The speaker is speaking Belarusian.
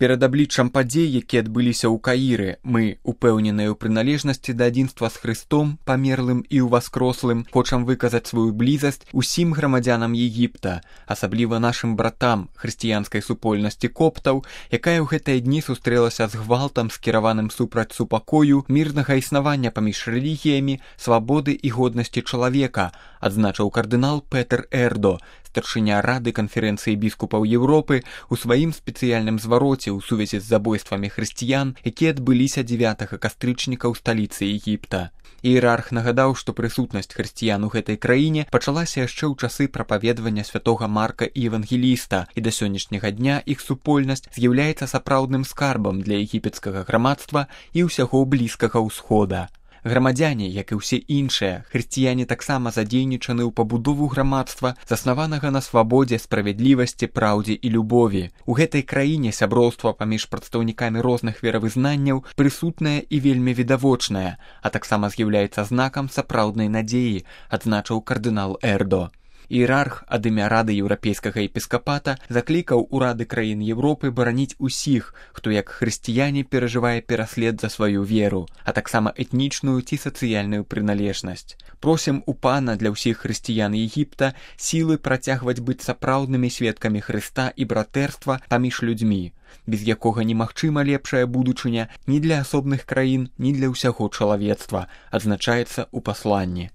Перад абліччам падзей, якія адбыліся ў Каіры, мы, упэўненыя ў прыналежнасці да адзінства з Хрыстом, памерлым і ўваскрослым, хочам выказаць сваю блізасць усім грамадзянам Егіпта, асабліва нашым братам хрысціянскай супольнасці коптаў, якая ў гэтыя дні сустрэлася з гвалтам, скіраваным супраць супакою, мірнага існавання паміж рэлігіямі, свабоды і годнасці чалавека, адзначыў кардынал Петер Эрдо, старшыня Рады канферэнцыі біскупаў Еўропы, у сваім спецыяльным звароце ў сувязі з забойствамі хрысціян, якія адбыліся 9 кастрычніка ў сталіцы Егіпта. Іерарх нагадаў, што прысутнасць хрысціян у гэтай краіне пачалася яшчэ ў часы прапаведвання святога Марка і Евангеліста, і да сённяшняга дня іх супольнасць з'яўляецца сапраўдным скарбам для егіпецкага грамадства і ўсяго Блізкага ўсхода. Грамадзяне, як і ўсе іншыя, хрысціяне таксама задзейнічаны ў пабудову грамадства, заснаванага на свабодзе, справядлівасці, праўдзе і любові. У гэтай краіне сяброўства паміж прадстаўнікамі розных веравызнанняў прысутнае і вельмі відавочнае, а таксама з'яўляецца знакам сапраўднай надзеі, адзначыў кардынал Эрдо. Іерарх ад імя Рады еўрапейскага епіскапата заклікаў урады краін Еўропы бараніць усіх, хто як хрысціяне перажывае пераслед за сваю веру, а таксама этнічную ці сацыяльную прыналежнасць. Просім у Пана для ўсіх хрысціян Егіпта сілы працягваць быць сапраўднымі сведкамі Хрыста і братэрства паміж людзьмі, без якога немагчыма лепшая будучыня ні для асобных краін, ні для ўсяго чалавецтва, адзначаецца ў пасланні.